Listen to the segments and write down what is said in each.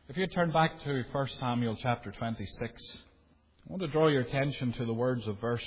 If you turn back to 1 Samuel chapter 26, I want to draw your attention to the words of verse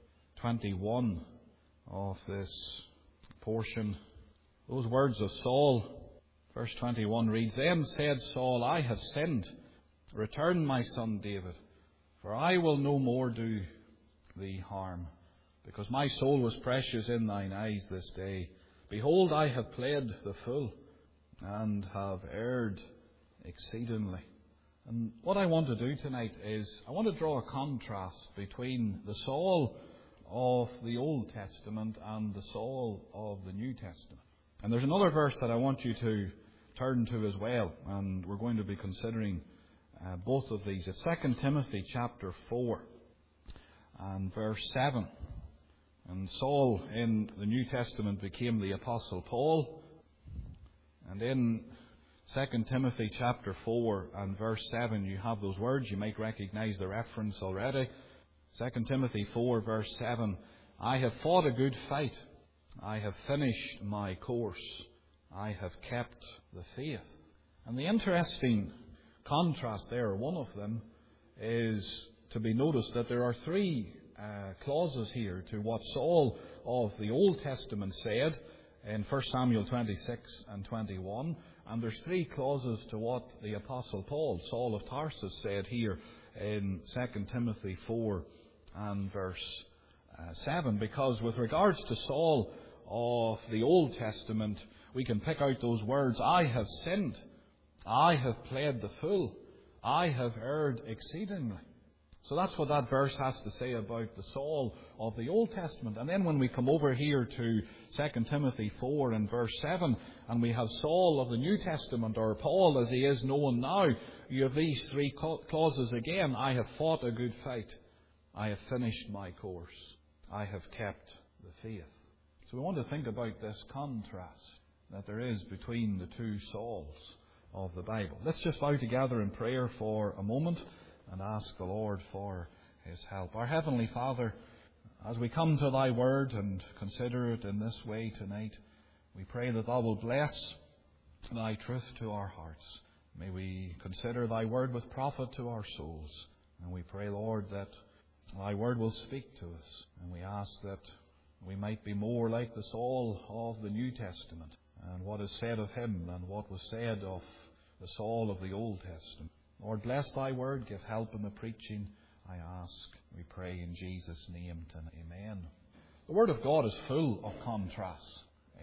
21 of this portion. Those words of Saul. Verse 21 reads, "Then said Saul, I have sinned. Return, my son David, for I will no more do thee harm, because my soul was precious in thine eyes this day. Behold, I have played the fool, and have erred exceedingly." And what I want to do tonight is I want to draw a contrast between the Saul of the Old Testament and the Saul of the New Testament. And there's another verse that I want you to turn to as well, and we're going to be considering both of these. It's 2 Timothy chapter 4 and verse 7. And Saul in the New Testament became the Apostle Paul. And in 2 Timothy chapter 4 and verse 7, you have those words. You might recognize the reference already. 2 Timothy 4 verse 7, "I have fought a good fight. I have finished my course. I have kept the faith." And the interesting contrast there, one of them, is to be noticed that there are three clauses here to what Saul of the Old Testament said in 1 Samuel 26 and 21. And there's three clauses to what the Apostle Paul, Saul of Tarsus, said here in 2 Timothy 4 and verse 7. Because with regards to Saul of the Old Testament, we can pick out those words, "I have sinned. I have played the fool. I have erred exceedingly." So that's what that verse has to say about the Saul of the Old Testament. And then when we come over here to 2 Timothy 4 and verse 7, and we have Saul of the New Testament, or Paul as he is known now, you have these three clauses again. "I have fought a good fight. I have finished my course. I have kept the faith." So we want to think about this contrast that there is between the two Sauls of the Bible. Let's just bow together in prayer for a moment and ask the Lord for His help. Our Heavenly Father, as we come to Thy Word and consider it in this way tonight, we pray that Thou will bless Thy truth to our hearts. May we consider Thy Word with profit to our souls. And we pray, Lord, that Thy Word will speak to us. And we ask that we might be more like the Saul of the New Testament, and what is said of him than what was said of the Saul of the Old Testament. Lord, bless Thy Word, give help in the preaching, I ask, we pray in Jesus' name, and amen. The Word of God is full of contrasts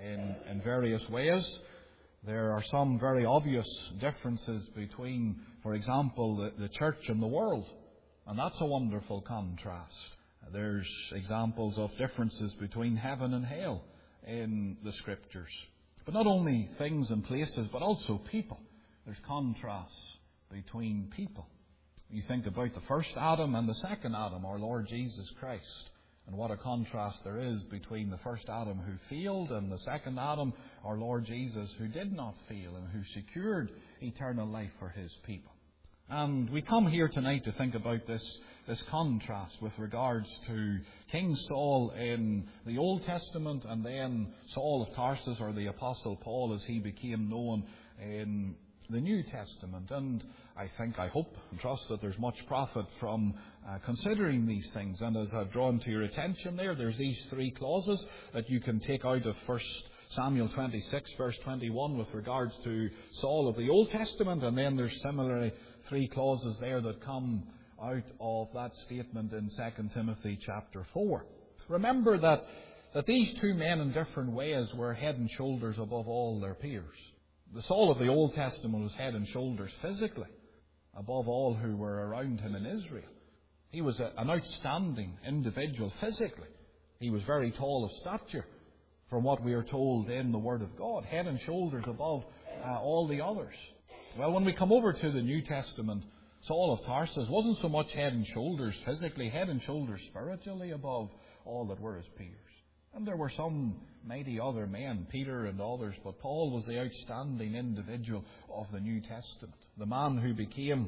in various ways. There are some very obvious differences between, for example, the church and the world, and that's a wonderful contrast. There's examples of differences between heaven and hell in the Scriptures. But not only things and places, but also people. There's contrasts between people. You think about the first Adam and the second Adam, our Lord Jesus Christ, and what a contrast there is between the first Adam who failed and the second Adam, our Lord Jesus, who did not fail and who secured eternal life for His people. And we come here tonight to think about this contrast with regards to King Saul in the Old Testament, and then Saul of Tarsus, or the Apostle Paul as he became known in the New Testament. And I hope and trust that there's much profit from considering these things. And as I've drawn to your attention there's these three clauses that you can take out of 1 Samuel 26 verse 21 with regards to Saul of the Old Testament, and then there's similarly three clauses there that come out of that statement in 2 Timothy chapter 4. Remember that these two men in different ways were head and shoulders above all their peers. The Saul of the Old Testament was head and shoulders physically above all who were around him in Israel. He was an outstanding individual physically. He was very tall of stature, from what we are told in the Word of God, head and shoulders above all the others. Well, when we come over to the New Testament, Saul of Tarsus wasn't so much head and shoulders physically, head and shoulders spiritually above all that were his peers. And there were some mighty other men, Peter and others, but Paul was the outstanding individual of the New Testament. The man who became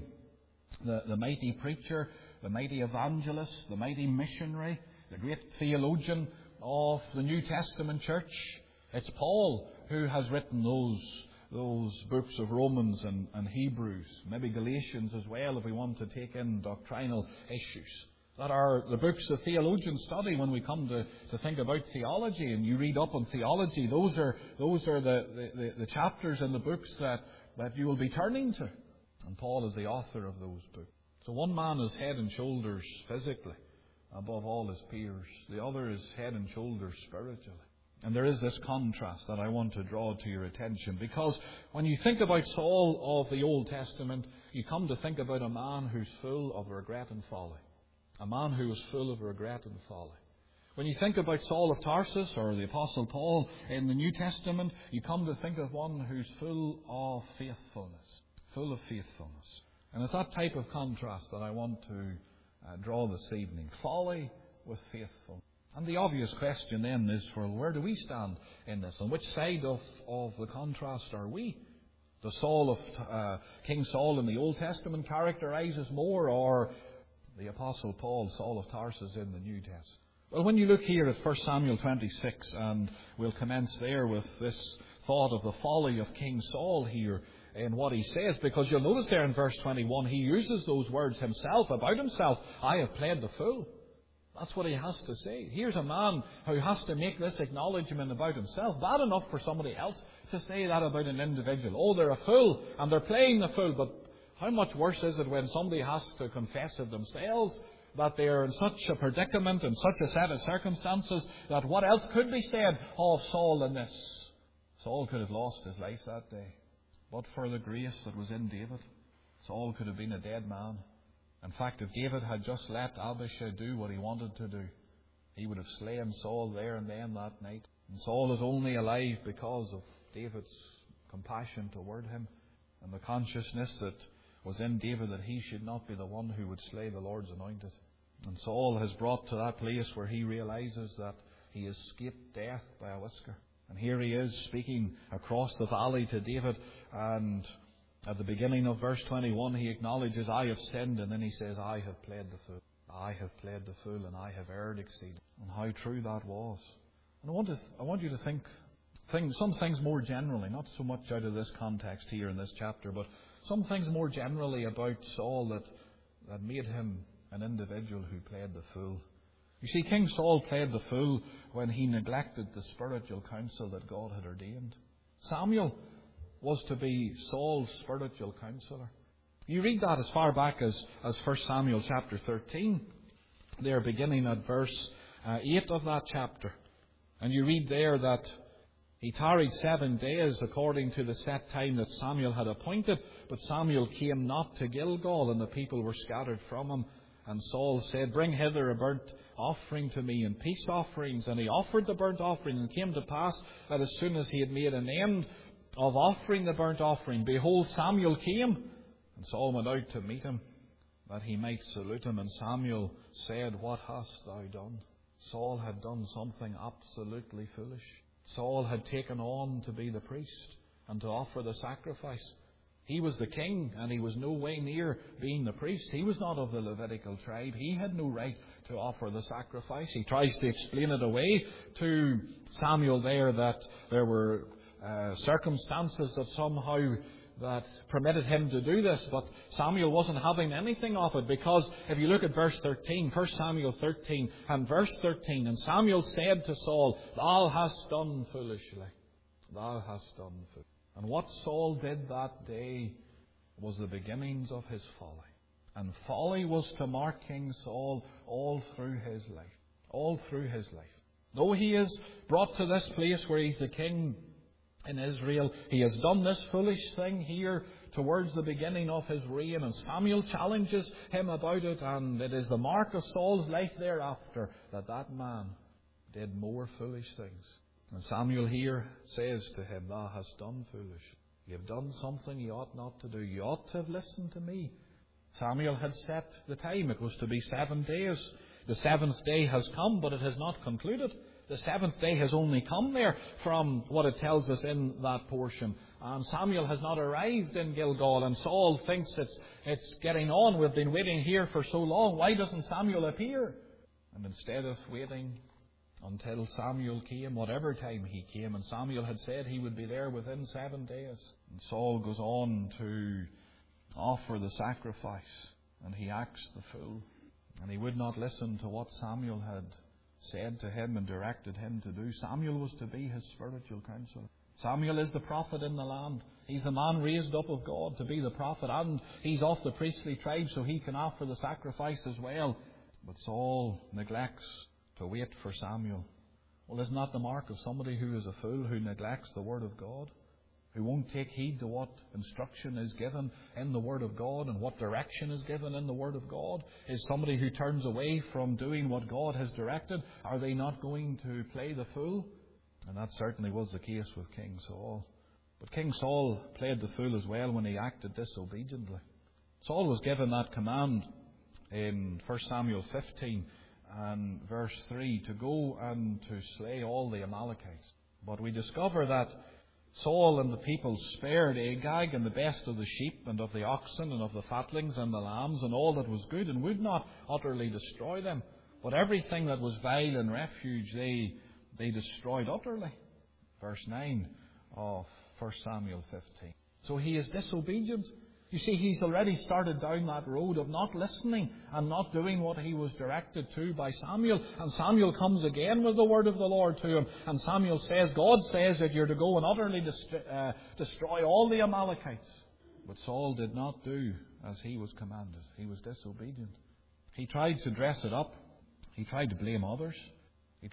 the mighty preacher, the mighty evangelist, the mighty missionary, the great theologian of the New Testament church. It's Paul who has written those those books of Romans and Hebrews, maybe Galatians as well, if we want to take in doctrinal issues, that are the books the theologians study when we come to think about theology. And you read up on theology, those are the chapters in the books that you will be turning to. And Paul is the author of those books. So one man is head and shoulders physically above all his peers. The other is head and shoulders spiritually. And there is this contrast that I want to draw to your attention, because when you think about Saul of the Old Testament, you come to think about a man who's full of regret and folly. A man who was full of regret and folly. When you think about Saul of Tarsus or the Apostle Paul in the New Testament, you come to think of one who's full of faithfulness. Full of faithfulness. And it's that type of contrast that I want to draw this evening. Folly with faithfulness. And the obvious question then is, well, where do we stand in this? On which side of the contrast are we? The Saul of King Saul in the Old Testament characterizes more, or the Apostle Paul, Saul of Tarsus, in the New Testament? Well, when you look here at 1 Samuel 26, and we'll commence there with this thought of the folly of King Saul here in what he says, because you'll notice there in verse 21, he uses those words himself, about himself, I have played the fool. That's what he has to say. Here's a man who has to make this acknowledgement about himself. Bad enough for somebody else to say that about an individual. Oh, they're a fool, and they're playing the fool. But how much worse is it when somebody has to confess it themselves, that they are in such a predicament, in such a set of circumstances, that what else could be said of Saul in this? Saul could have lost his life that day. But for the grace that was in David, Saul could have been a dead man. In fact, if David had just let Abishai do what he wanted to do, he would have slain Saul there and then that night. And Saul is only alive because of David's compassion toward him, and the consciousness that was in David that he should not be the one who would slay the Lord's anointed. And Saul has brought to that place where he realizes that he has escaped death by a whisker. And here he is speaking across the valley to David, and at the beginning of verse 21, he acknowledges, I have sinned, and then he says, I have played the fool. I have played the fool, and I have erred exceeding. And how true that was. And I want you to think some things more generally, not so much out of this context here in this chapter, but some things more generally about Saul that made him an individual who played the fool. You see, King Saul played the fool when he neglected the spiritual counsel that God had ordained. Samuel was to be Saul's spiritual counselor. You read that as far back as 1 Samuel chapter 13. There, beginning at verse 8 of that chapter. And you read there that he tarried 7 days according to the set time that Samuel had appointed. But Samuel came not to Gilgal, and the people were scattered from him. And Saul said, Bring hither a burnt offering to me, and peace offerings. And he offered the burnt offering, and it came to pass that as soon as he had made an end of offering the burnt offering, behold, Samuel came, and Saul went out to meet him, that he might salute him. And Samuel said, What hast thou done? Saul had done something absolutely foolish. Saul had taken on to be the priest and to offer the sacrifice. He was the king, and he was no way near being the priest. He was not of the Levitical tribe. He had no right to offer the sacrifice. He tries to explain it away to Samuel there, that there were circumstances that somehow that permitted him to do this, but Samuel wasn't having anything of it, because if you look at verse 13, 1 Samuel 13 and verse 13, and Samuel said to Saul, Thou hast done foolishly. Thou hast done foolishly. And what Saul did that day was the beginnings of his folly. And folly was to mark King Saul all through his life. All through his life. Though he is brought to this place where he's the king in Israel, he has done this foolish thing here towards the beginning of his reign, and Samuel challenges him about it, and it is the mark of Saul's life thereafter that man did more foolish things. And Samuel here says to him, Thou hast done foolish. You have done something you ought not to do. You ought to have listened to me. Samuel had set the time. It was to be 7 days. The 7th day has come, but it has not concluded. The 7th day has only come there from what it tells us in that portion. And Samuel has not arrived in Gilgal, and Saul thinks it's getting on. We've been waiting here for so long. Why doesn't Samuel appear? And instead of waiting until Samuel came, whatever time he came, and Samuel had said he would be there within 7 days, And Saul goes on to offer the sacrifice, and he acts the fool. And he would not listen to what Samuel had said to him and directed him to do. Samuel was to be his spiritual counselor. Samuel is the prophet in the land. He's the man raised up of God to be the prophet, and he's of the priestly tribe, so he can offer the sacrifice as well. But Saul neglects to wait for Samuel. Well, isn't that the mark of somebody who is a fool, who neglects the Word of God? Who won't take heed to what instruction is given in the Word of God and what direction is given in the Word of God? Is somebody who turns away from doing what God has directed, are they not going to play the fool? And that certainly was the case with King Saul. But King Saul played the fool as well when he acted disobediently. Saul was given that command in 1 Samuel 15 and verse 3 to go and to slay all the Amalekites. But we discover that Saul and the people spared Agag and the best of the sheep and of the oxen and of the fatlings and the lambs and all that was good, and would not utterly destroy them. But everything that was vile and refuge they destroyed utterly. Verse 9 of 1 Samuel 15. So he is disobedient. You see, he's already started down that road of not listening and not doing what he was directed to by Samuel. And Samuel comes again with the word of the Lord to him. And Samuel says, God says that you're to go and utterly destroy all the Amalekites. But Saul did not do as he was commanded. He was disobedient. He tried to dress it up. He tried to blame others. He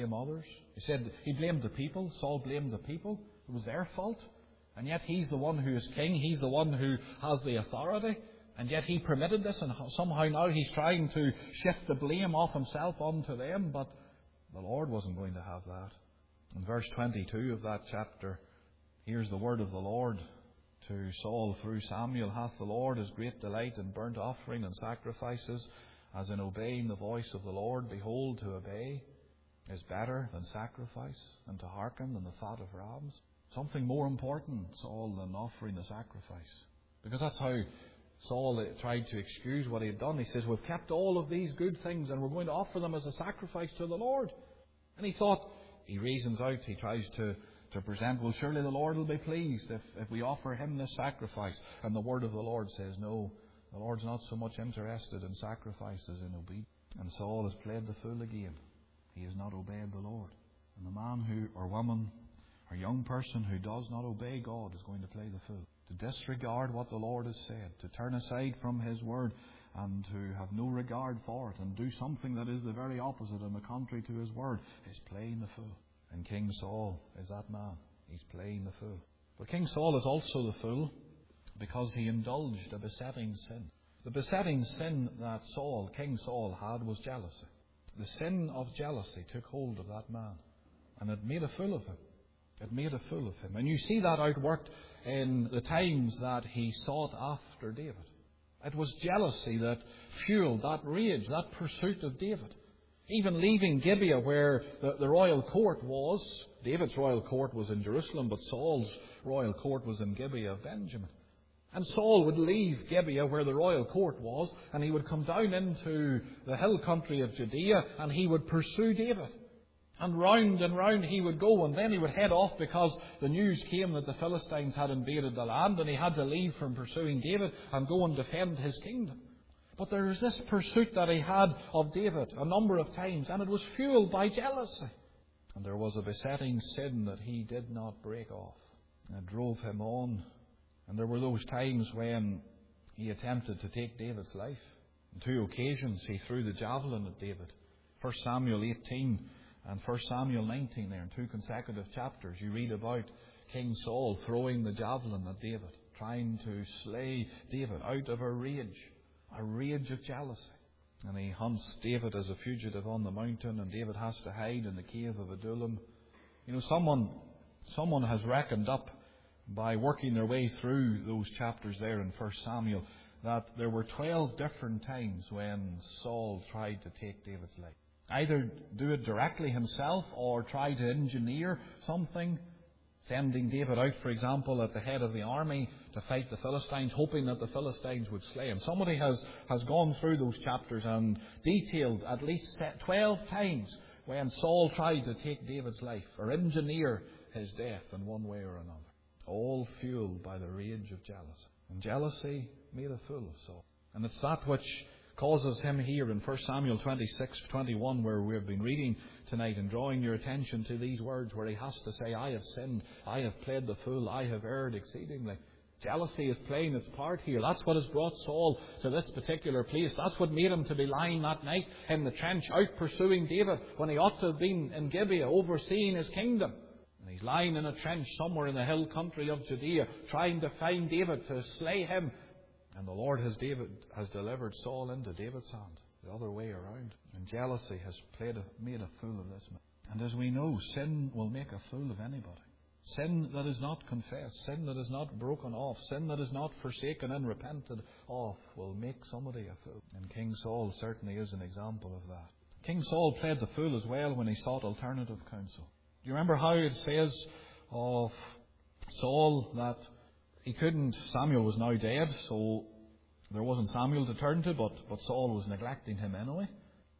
said he blamed the people. Saul blamed the people. It was their fault. And yet he's the one who is king. He's the one who has the authority. And yet he permitted this, and somehow now he's trying to shift the blame off himself onto them. But the Lord wasn't going to have that. In verse 22 of that chapter, here's the word of the Lord to Saul through Samuel. Hath the Lord his great delight in burnt offering and sacrifices, as in obeying the voice of the Lord? Behold, to obey is better than sacrifice, and to hearken than the fat of rams. Something more important, Saul, than offering the sacrifice. Because that's how Saul tried to excuse what he had done. He says, we've kept all of these good things and we're going to offer them as a sacrifice to the Lord. And he thought, he reasons out, he tries to present, well, surely the Lord will be pleased if we offer him this sacrifice. And the word of the Lord says, no, the Lord's not so much interested in sacrifice as in obedience. And Saul has played the fool again. He has not obeyed the Lord. And the man or woman or young person who does not obey God is going to play the fool. To disregard what the Lord has said, to turn aside from his word and to have no regard for it and do something that is the very opposite and the contrary to his word is playing the fool. And King Saul is that man. He's playing the fool. But King Saul is also the fool because he indulged a besetting sin. The besetting sin that King Saul had was jealousy. The sin of jealousy took hold of that man, and it made a fool of him. And you see that outworked in the times that he sought after David. It was jealousy that fueled that rage, that pursuit of David. Even leaving Gibeah, where the royal court was. David's royal court was in Jerusalem, but Saul's royal court was in Gibeah of Benjamin. And Saul would leave Gibeah, where the royal court was, and he would come down into the hill country of Judea, and he would pursue David. And round he would go, and then he would head off because the news came that the Philistines had invaded the land, and he had to leave from pursuing David and go and defend his kingdom. But there was this pursuit that he had of David a number of times, and it was fueled by jealousy. And there was a besetting sin that he did not break off. And it drove him on. And there were those times when he attempted to take David's life. On 2 occasions he threw the javelin at David. 1 Samuel 18 and 1 Samuel 19 there, in 2 consecutive chapters, you read about King Saul throwing the javelin at David, trying to slay David out of a rage of jealousy. And he hunts David as a fugitive on the mountain, and David has to hide in the cave of Adullam. You know, someone has reckoned up, by working their way through those chapters there in 1 Samuel, that there were 12 different times when Saul tried to take David's life. Either do it directly himself or try to engineer something, sending David out, for example, at the head of the army to fight the Philistines, hoping that the Philistines would slay him. Somebody has gone through those chapters and detailed at least 12 times when Saul tried to take David's life or engineer his death in one way or another. all fueled by the rage of jealousy. And jealousy made a fool of Saul. And it's that which causes him here in 1 Samuel 26:21, where we have been reading tonight, and drawing your attention to these words where he has to say, I have sinned, I have played the fool, I have erred exceedingly. Jealousy is playing its part here. That's what has brought Saul to this particular place. That's what made him to be lying that night in the trench, out pursuing David, when he ought to have been in Gibeah, overseeing his kingdom. And he's lying in a trench somewhere in the hill country of Judea, trying to find David to slay him. And the Lord has delivered Saul into David's hand, the other way around. And jealousy has made a fool of this man. And as we know, sin will make a fool of anybody. Sin that is not confessed, sin that is not broken off, sin that is not forsaken and repented of will make somebody a fool. And King Saul certainly is an example of that. King Saul played the fool as well when he sought alternative counsel. Do you remember how it says of Saul that Samuel was now dead, so there wasn't Samuel to turn to, but Saul was neglecting him anyway,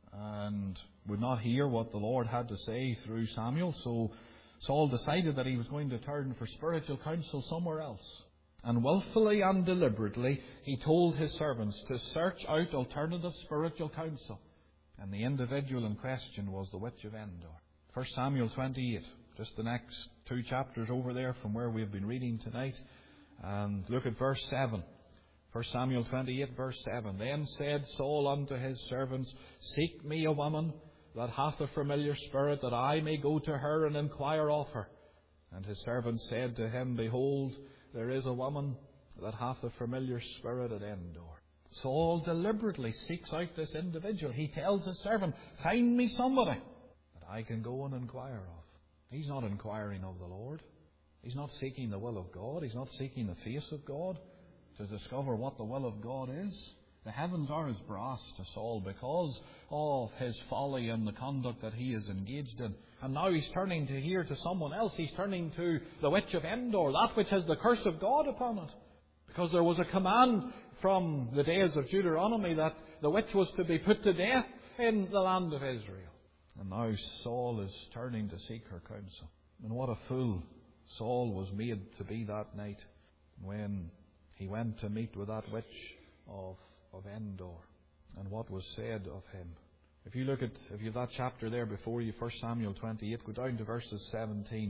and would not hear what the Lord had to say through Samuel. So Saul decided that he was going to turn for spiritual counsel somewhere else. And willfully and deliberately, he told his servants to search out alternative spiritual counsel. And the individual in question was the witch of Endor. 1 Samuel 28, just the next 2 chapters over there from where we have been reading tonight. And look at verse 7. 1 Samuel 28, verse 7. Then said Saul unto his servants, Seek me a woman that hath a familiar spirit, that I may go to her and inquire of her. And his servants said to him, Behold, there is a woman that hath a familiar spirit at Endor. Saul deliberately seeks out this individual. He tells his servant, Find me somebody that I can go and inquire of. He's not inquiring of the Lord. He's not seeking the will of God. He's not seeking the face of God to discover what the will of God is. The heavens are as brass to Saul because of his folly and the conduct that he is engaged in. And now he's turning to hear to someone else. He's turning to the witch of Endor, that which has the curse of God upon it. Because there was a command from the days of Deuteronomy that the witch was to be put to death in the land of Israel. And now Saul is turning to seek her counsel. And what a fool Saul was made to be that night when he went to meet with that witch of Endor, and what was said of him. If you have that chapter there before you, 1 Samuel 28, go down to verses 17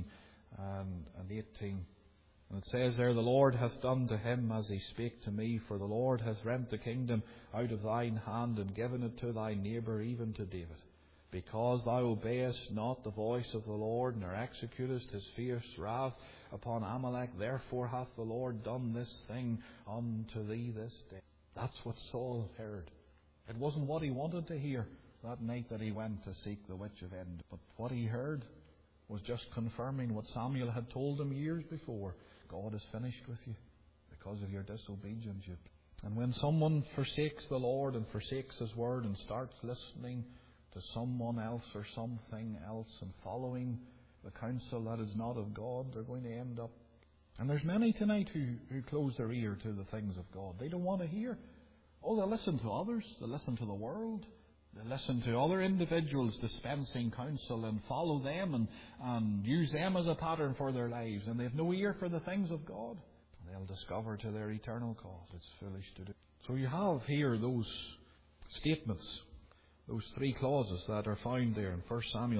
and 18. And it says there, The Lord hath done to him as he spake to me, for the Lord hath rent the kingdom out of thine hand, and given it to thy neighbour, even to David. Because thou obeyest not the voice of the Lord, nor executest his fierce wrath upon Amalek, therefore hath the Lord done this thing unto thee this day. That's what Saul heard. It wasn't what he wanted to hear that night that he went to seek the witch of Endor. But what he heard was just confirming what Samuel had told him years before. God is finished with you because of your disobedience. And when someone forsakes the Lord and forsakes His word and starts listening to someone else or something else and following the counsel that is not of God, they're going to end up. And there's many tonight who close their ear to the things of God. They don't want to hear. Oh, they listen to others. They listen to the world. They listen to other individuals dispensing counsel and follow them and use them as a pattern for their lives. And they have no ear for the things of God. They'll discover to their eternal cost it's foolish to do. So you have here those statements, those 3 clauses that are found there in 1 Samuel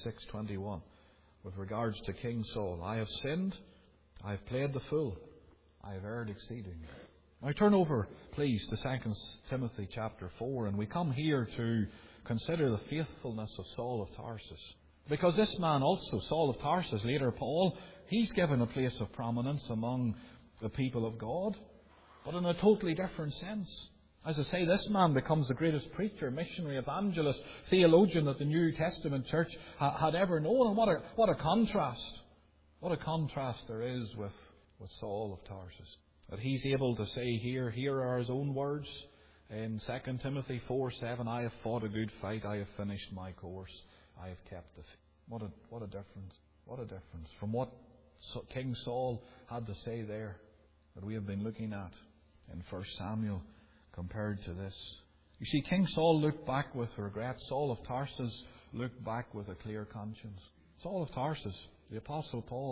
26:21 with regards to King Saul. I have sinned. I have played the fool. I have erred exceedingly. Now turn over, please, to 2 Timothy chapter 4, and we come here to consider the faithfulness of Saul of Tarsus. Because this man also, Saul of Tarsus, later Paul, he's given a place of prominence among the people of God, but in a totally different sense. As I say, this man becomes the greatest preacher, missionary, evangelist, theologian that the New Testament church had ever known. And what a contrast. What a contrast there is with Saul of Tarsus. That he's able to say here are his own words in 2 Timothy 4:7, I have fought a good fight, I have finished my course, I have kept the faith. What a difference. What a difference from what King Saul had to say there that we have been looking at in 1 Samuel compared to this. You see, King Saul looked back with regret. Saul of Tarsus looked back with a clear conscience. Saul of Tarsus, the Apostle Paul,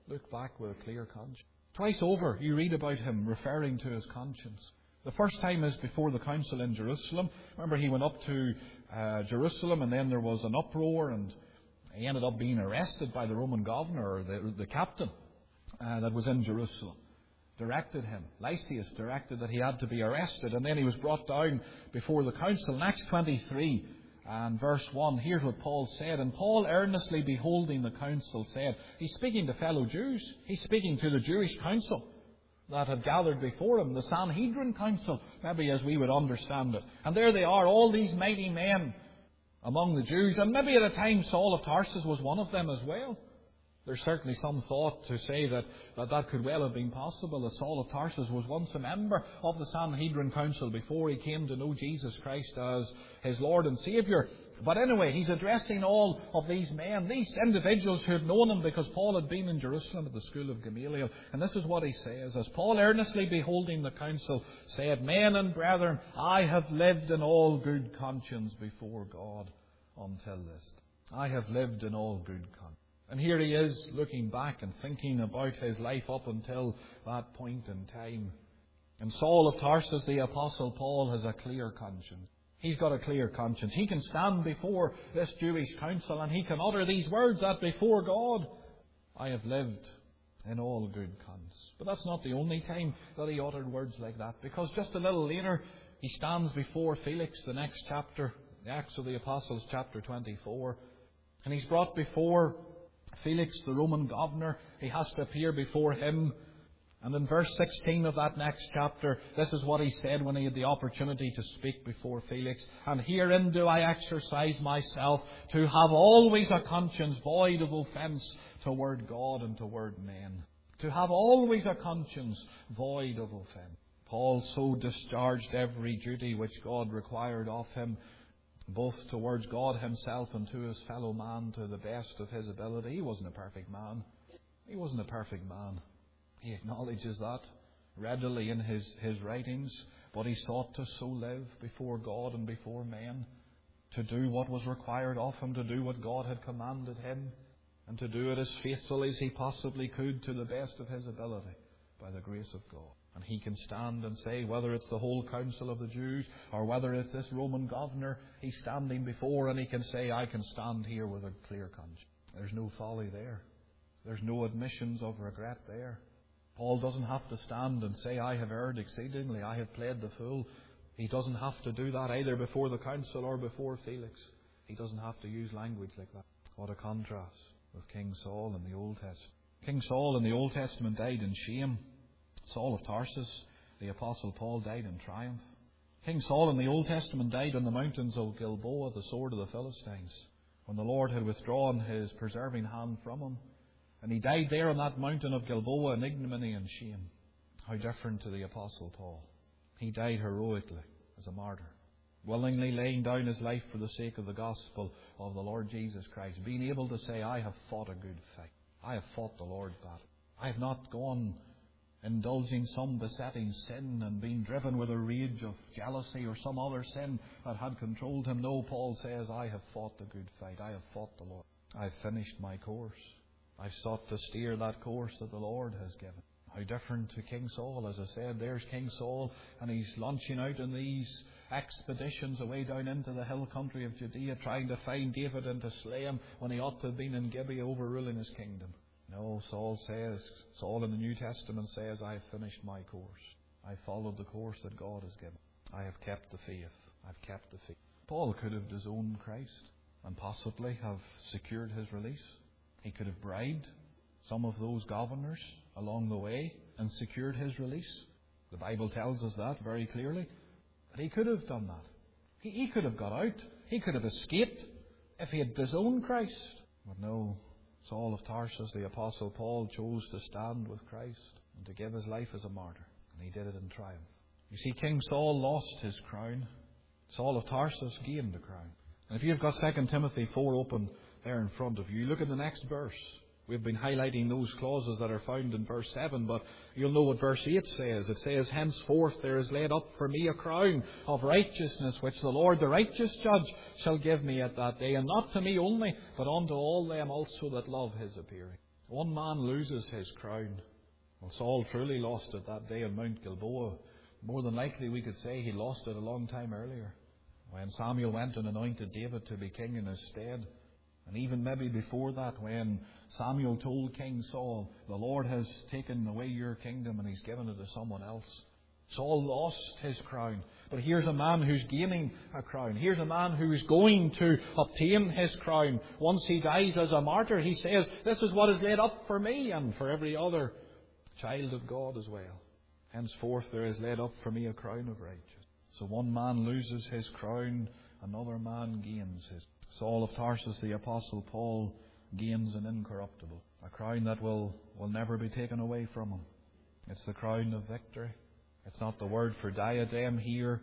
Look back with a clear conscience. Twice over you read about him referring to his conscience. The first time is before the council in Jerusalem. Remember, he went up to Jerusalem, and then there was an uproar, and he ended up being arrested by the Roman governor, or the captain that was in Jerusalem. Directed him. Lysias directed that he had to be arrested, and then he was brought down before the council. In Acts 23 and verse 1, here's what Paul said. And Paul, earnestly beholding the council, said, he's speaking to fellow Jews. He's speaking to the Jewish council that had gathered before him, the Sanhedrin council, maybe as we would understand it. And there they are, all these mighty men among the Jews. And maybe at a time Saul of Tarsus was one of them as well. There's certainly some thought to say that could well have been possible, that Saul of Tarsus was once a member of the Sanhedrin Council before he came to know Jesus Christ as his Lord and Saviour. But anyway, he's addressing all of these men, these individuals who had known him because Paul had been in Jerusalem at the school of Gamaliel. And this is what he says. As Paul, earnestly beholding the council, said, Men and brethren, I have lived in all good conscience before God until this. I have lived in all good conscience. And here he is looking back and thinking about his life up until that point in time. And Saul of Tarsus, the Apostle Paul, has a clear conscience. He's got a clear conscience. He can stand before this Jewish council and he can utter these words that before God, I have lived in all good conscience. But that's not the only time that he uttered words like that, because just a little later he stands before Felix, the next chapter, the Acts of the Apostles, chapter 24. And he's brought before Felix, the Roman governor. He has to appear before him. And in verse 16 of that next chapter, this is what he said when he had the opportunity to speak before Felix. And herein do I exercise myself to have always a conscience void of offence toward God and toward men. To have always a conscience void of offence. Paul so discharged every duty which God required of him, both towards God himself and to his fellow man, to the best of his ability. He wasn't a perfect man. He wasn't a perfect man. He acknowledges that readily in his writings. But he sought to so live before God and before men, to do what was required of him, to do what God had commanded him, and to do it as faithfully as he possibly could to the best of his ability, by the grace of God. And he can stand and say, whether it's the whole council of the Jews or whether it's this Roman governor he's standing before, and he can say, I can stand here with a clear conscience. There's no folly there. There's no admissions of regret there. Paul doesn't have to stand and say, I have erred exceedingly, I have played the fool. He doesn't have to do that either before the council or before Felix. He doesn't have to use language like that. What a contrast with King Saul in the Old Testament. King Saul in the Old Testament died in shame. Saul of Tarsus, the Apostle Paul, died in triumph. King Saul in the Old Testament died on the mountains of Gilboa, the sword of the Philistines, when the Lord had withdrawn his preserving hand from him. And he died there on that mountain of Gilboa in ignominy and shame. How different to the Apostle Paul. He died heroically as a martyr, willingly laying down his life for the sake of the gospel of the Lord Jesus Christ, being able to say, I have fought a good fight. I have fought the Lord's battle. I have not gone indulging some besetting sin and being driven with a rage of jealousy or some other sin that had controlled him. No, Paul says, I have fought the good fight. I have fought the Lord. I have finished my course. I've sought to steer that course that the Lord has given. How different to King Saul. As I said, there's King Saul, and he's launching out in these expeditions away down into the hill country of Judea, trying to find David and to slay him when he ought to have been in Gibeah overruling his kingdom. No, Saul in the New Testament says, I have finished my course. I followed the course that God has given. I have kept the faith. I've kept the faith. Paul could have disowned Christ and possibly have secured his release. He could have bribed some of those governors along the way and secured his release. The Bible tells us that very clearly. But he could have done that. He could have got out. He could have escaped if he had disowned Christ. But no, Saul of Tarsus, the Apostle Paul, chose to stand with Christ and to give his life as a martyr. And he did it in triumph. You see, King Saul lost his crown. Saul of Tarsus gained the crown. And if you've got 2 Timothy 4 open there in front of you, look at the next verse. We've been highlighting those clauses that are found in verse 7, but you'll know what verse 8 says. It says, Henceforth there is laid up for me a crown of righteousness, which the Lord, the righteous judge, shall give me at that day, and not to me only, but unto all them also that love his appearing. One man loses his crown. Well, Saul truly lost it that day on Mount Gilboa. More than likely we could say he lost it a long time earlier, when Samuel went and anointed David to be king in his stead. And even maybe before that, when Samuel told King Saul, the Lord has taken away your kingdom and He's given it to someone else. Saul lost his crown. But here's a man who's gaining a crown. Here's a man who is going to obtain his crown. Once he dies as a martyr, he says, this is what is laid up for me and for every other child of God as well. Henceforth there is laid up for me a crown of righteousness. So one man loses his crown, another man gains his. Saul of Tarsus, the Apostle Paul, gains an incorruptible, a crown that will never be taken away from him. It's the crown of victory. It's not the word for diadem here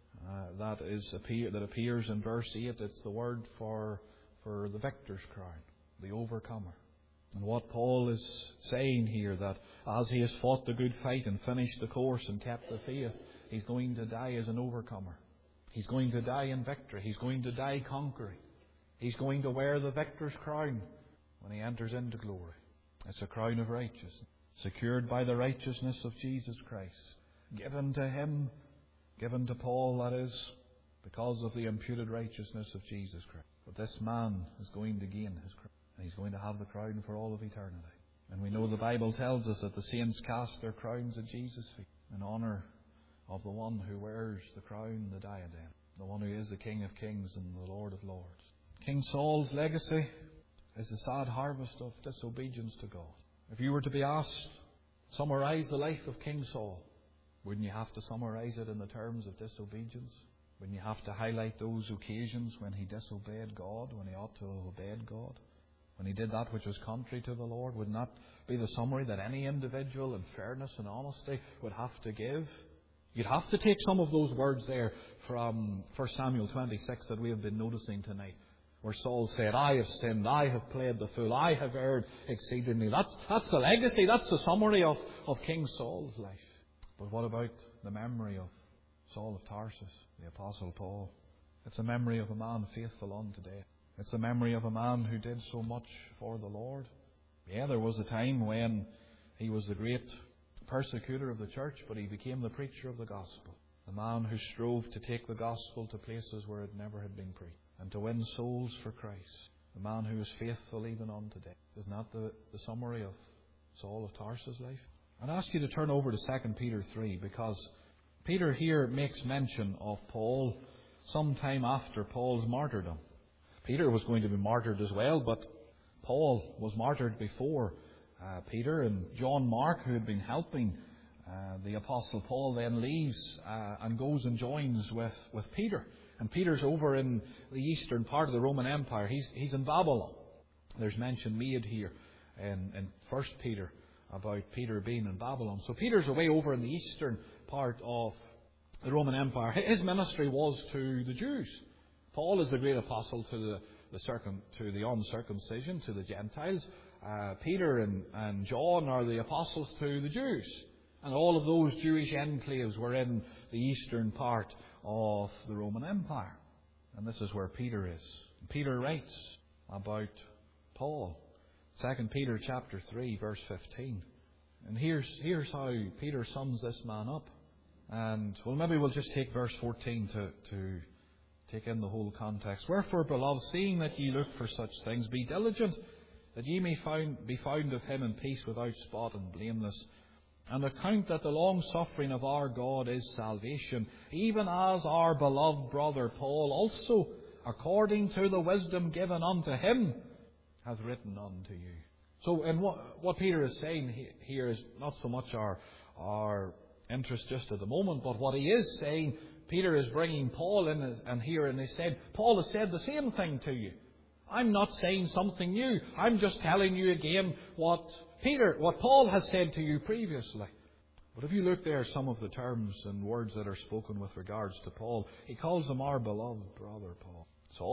that appears in verse 8. It's the word for the victor's crown, the overcomer. And what Paul is saying here, that as he has fought the good fight and finished the course and kept the faith, he's going to die as an overcomer. He's going to die in victory. He's going to die conquering. He's going to wear the victor's crown when he enters into glory. It's a crown of righteousness, secured by the righteousness of Jesus Christ, given to him, given to Paul, that is, because of the imputed righteousness of Jesus Christ. But this man is going to gain his crown, and he's going to have the crown for all of eternity. And we know the Bible tells us that the saints cast their crowns at Jesus' feet in honour of the one who wears the crown, the diadem, the one who is the King of Kings and the Lord of Lords. King Saul's legacy is the sad harvest of disobedience to God. If you were to be asked, summarise the life of King Saul, wouldn't you have to summarise it in the terms of disobedience? Wouldn't you have to highlight those occasions when he disobeyed God, when he ought to have obeyed God? When he did that which was contrary to the Lord? Wouldn't that be the summary that any individual in fairness and honesty would have to give? You'd have to take some of those words there from 1 Samuel 26 that we have been noticing tonight, where Saul said, I have sinned, I have played the fool, I have erred exceedingly. That's the legacy, that's the summary of King Saul's life. But what about the memory of Saul of Tarsus, the Apostle Paul? It's a memory of a man faithful unto death. It's a memory of a man who did so much for the Lord. Yeah, there was a time when he was the great persecutor of the church, but he became the preacher of the gospel. The man who strove to take the gospel to places where it never had been preached, and to win souls for Christ. The man who was faithful even unto death. Isn't that the summary of Saul of Tarsus' life? I'd ask you to turn over to 2 Peter 3, because Peter here makes mention of Paul sometime after Paul's martyrdom. Peter was going to be martyred as well, but Paul was martyred before Peter. And John Mark, who had been helping the Apostle Paul, then leaves and goes and joins with Peter. And Peter's over in the eastern part of the Roman Empire. He's in Babylon. There's mention made here in 1 Peter about Peter being in Babylon. So Peter's away over in the eastern part of the Roman Empire. His ministry was to the Jews. Paul is the great apostle to the uncircumcision, to the Gentiles. Peter and John are the apostles to the Jews. And all of those Jewish enclaves were in the eastern part of the Roman Empire. And this is where Peter is. Peter writes about Paul. 2 Peter chapter 3, verse 15. And here's how Peter sums this man up. And, well, maybe we'll just take verse 14 to take in the whole context. Wherefore, beloved, seeing that ye look for such things, be diligent, that ye may be found of him in peace, without spot and blameless. And account that the long suffering of our God is salvation, even as our beloved brother Paul also, according to the wisdom given unto him, hath written unto you. So, and what Peter is saying here is not so much our interest just at the moment, but what he is saying, Peter is bringing Paul in and here, and he said, Paul has said the same thing to you. I'm not saying something new. I'm just telling you again what Paul has said to you previously. But if you look there, some of the terms and words that are spoken with regards to Paul, he calls him our beloved brother Paul.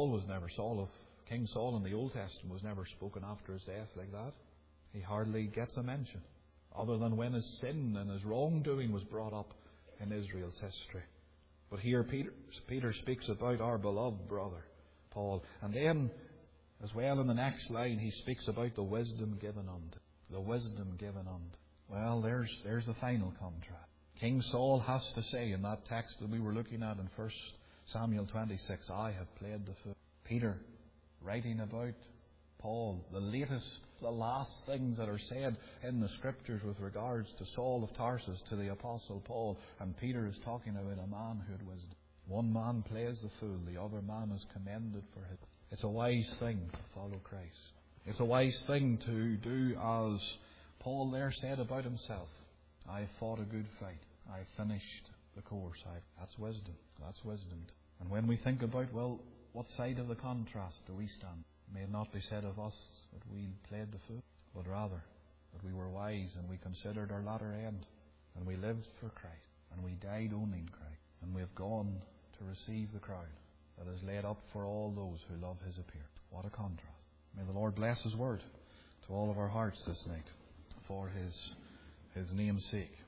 King Saul in the Old Testament was never spoken after his death like that. He hardly gets a mention, other than when his sin and his wrongdoing was brought up in Israel's history. But here Peter speaks about our beloved brother Paul. And then, as well in the next line, he speaks about the wisdom given unto. the wisdom given unto. Well, there's the final contrast. King Saul has to say in that text that we were looking at in 1 Samuel 26, I have played the fool. Peter, writing about Paul, the last things that are said in the Scriptures with regards to Saul of Tarsus, to the Apostle Paul, and Peter is talking about a man who had wisdom. One man plays the fool, the other man is commended for his. It's a wise thing to follow Christ. It's a wise thing to do as Paul there said about himself. I have fought a good fight. I have finished the course. That's wisdom. That's wisdom. And when we think about, well, what side of the contrast do we stand? May it not be said of us that we played the fool, but rather that we were wise and we considered our latter end, and we lived for Christ, and we died owning Christ, and we have gone to receive the crown that is laid up for all those who love His appearing. What a contrast. May the Lord bless His word to all of our hearts this night for His name's sake.